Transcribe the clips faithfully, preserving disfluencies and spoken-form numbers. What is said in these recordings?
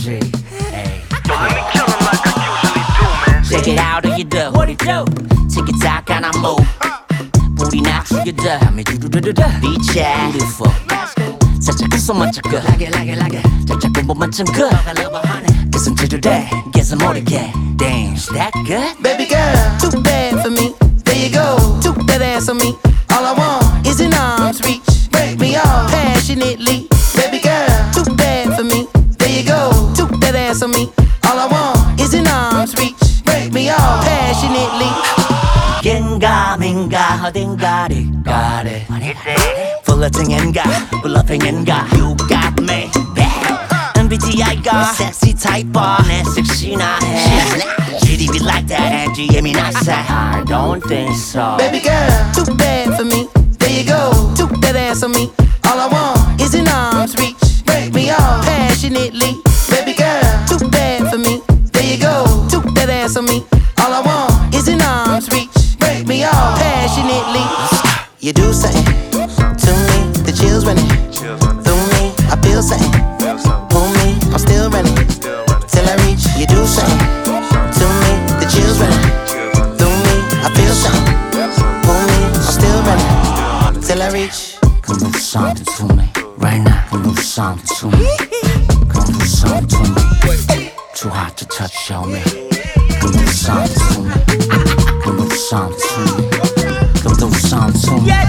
G. Hey. Don't let me kill him like I usually do, man. Check it out, how you do? What it do? Tick it tock and I move. Booty not you do. Me do do do do do. Beach yeah. Beautiful. 살짝 웃어 맞춰 그. Like it, like it, like it. 살짝 못 맞춘 그. I love a honey. Guess I'm today. Guess I'm 모르게. Damn, is that good? Baby girl, too bad for me. There you go, took that ass on me. All I want is an arm's reach. Break me off passionately. Baby girl, too bad for me. There you go, took that ass on me. All I want is an arm's reach. Break me off passionately. 겐가 민가 어딘가를 가래 플러팅인가 블러핑인가 You got me 엠비티아이가 섹시 타입봐 내 섹시나 해 지디비 like that and 예민하세 I don't think so Baby girl, too bad for me. There you go, took that ass on me. All I want is an arm's reach. Break me off passionately. Baby girl, too bad for me. There you go, took that ass on me. All I want is an arm's reach. Break me off passionately. You do something to me, the chills running through me. I feel something, pull me, I'm still running till I reach. You do something to me, the chills running through me. I feel something, pull me, I'm still running till I reach. Come do something to me right now. Come do something to me. Come do something to me. Too hot to touch, show me. Come do something to me. Come do something to me. Come do something to me.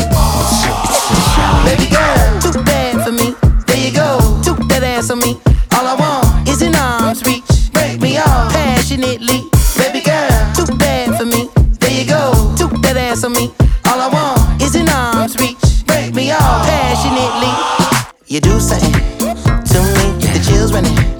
Baby girl, too bad for me. There you go, took that ass on me. All I want is an arm's reach. Break me off passionately. Baby girl, too bad for me. There you go, took that ass on me. All I want is an arm's reach. Break me off passionately. You do something to me, the chills running